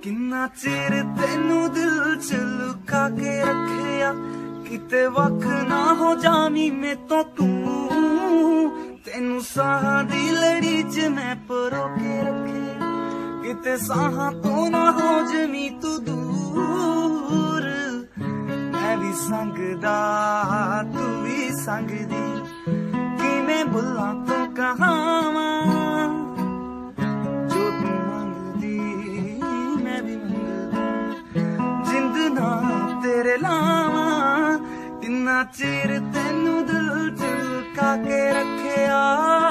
किन्ना चिर तेनू दिल च लुका के रखिया, किते वख ना हो जामी में तो तू। तेनू साहां दी लड़ी च मैं परो के रखे, किते साहां तो ना हो जमी तू दूर। मैं भी संगदा तू भी संगदी, किवें बुल्लां तो कहावां जो तू मंगदी मैं भी मंगदा। जिंद ना तेरे लावां, किन्ना चिर तेनू दिल च लुका के रखिया।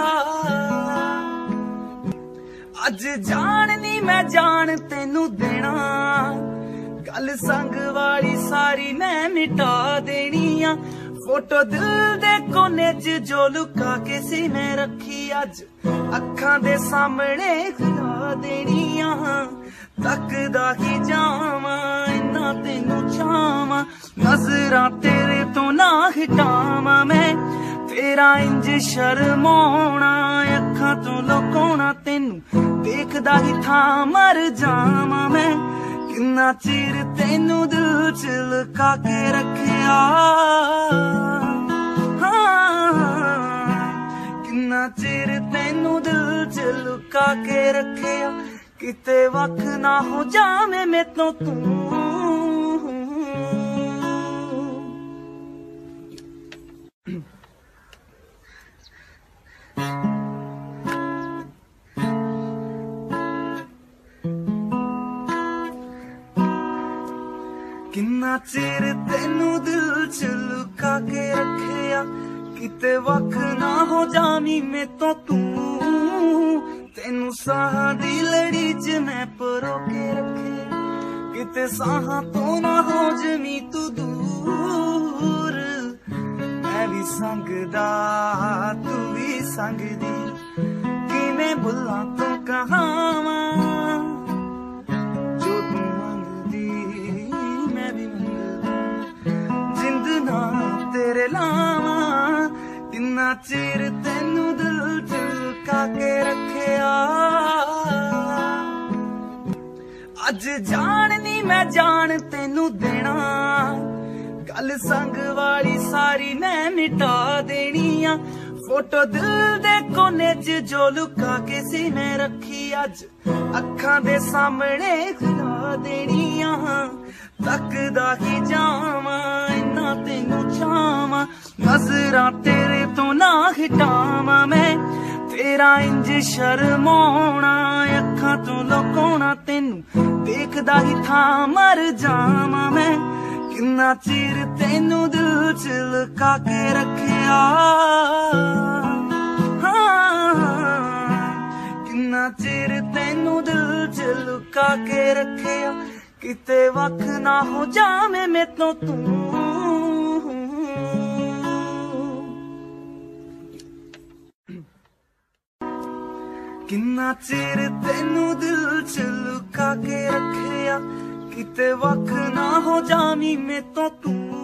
अज जान नी मैं जान तेनू देना, गल संग वाली सारी मैं मिटा देनी आ। फोटो दिल दे कोने च जो लुका के सी मैं रखी, अज अखां दे सामने खिला देनी आ। तकदा ही जावां इन्ना तेनू चावां, नजरां तेरे तो ना हटावां मैं। तेरा इंज शर्माउणा अखां तो लुकाउणा, तेनू देखदा ही था मर जावां मैं। किन्ना चिर तेनू दिल च लुका के रखिया, किन्ना चिर तेनू दिल च लुका के रखिया। किते वख ना हो जावे में तो तू। किन्ना चिर तेनू दिल च लुका के रखिया, किते वख ना हो जामी में तो तू। तेनू साहां दी लड़ी च मैं परो के रखे, किते साहां तो ना हो जमी तू दूर। मैं भी संगदा तू भी संगदी, किवें बुल्लां तो कहावां जो तू मंगदी मैं भी मंगदा। जिंद ना तेरे लावां, किन्ना चिर तेनू दिल च लुका के रखिया। अज जान नी मैं जान तेनू देना, गल संग वाली सारी मैं मिटा देनी आ। फोटो दिल दे कोने च जो लुका के सी मैं रखी, अज अखां दे सामने खिला देनी आ। तकदा ही जावां इन्ना तेनू चावां, नजरां तेरे तो ना हटावां मैं। तेरा इंज शर्माउणा अखां तो लुकाउणा, तेनू देखदा ही था मर जावां मैं। किन्ना चिर तेनू दिल च लुका के रखिया, किन्ना चिर तेनू दिल च लुका के रखिया। किते वख ना हो जावे में तो तू। किन्ना चिर तेनू दिल च लुका के रखिया, किते वख ना हो जामी में तो तू।